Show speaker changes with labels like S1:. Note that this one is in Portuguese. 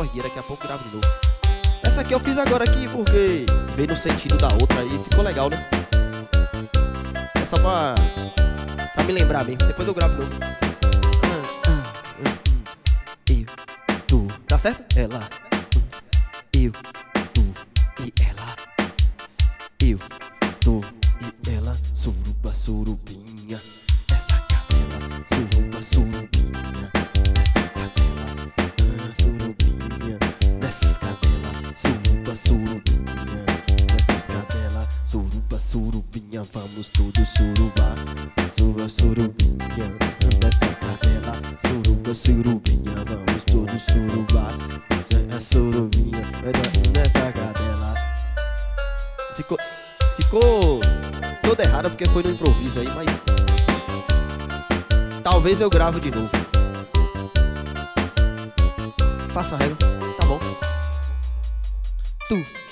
S1: guia, daqui a pouco eu gravo de novo. Essa aqui eu fiz agora aqui porque veio no sentido da outra e ficou legal, né? É só pra me lembrar mesmo, depois eu gravo de novo. Eu, tu, tá certo? Ela, eu, tu e ela. Eu, tu e ela, suruba, surubinha. Essa cadela, suruba, surubinha. Essa cadela, surubinha. Nessas cadelas, suruba, surubinha. Nessas cadelas, suruba, surubinha. Vamos todos surubar, suruba, surubinha. Nessa cadela, suruba, surubinha. Vamos todos surubar, surubinha. Nessa cadela. Ficou toda errada porque foi no improviso aí, mas talvez eu grave de novo. Passa a régua, tá bom. Tu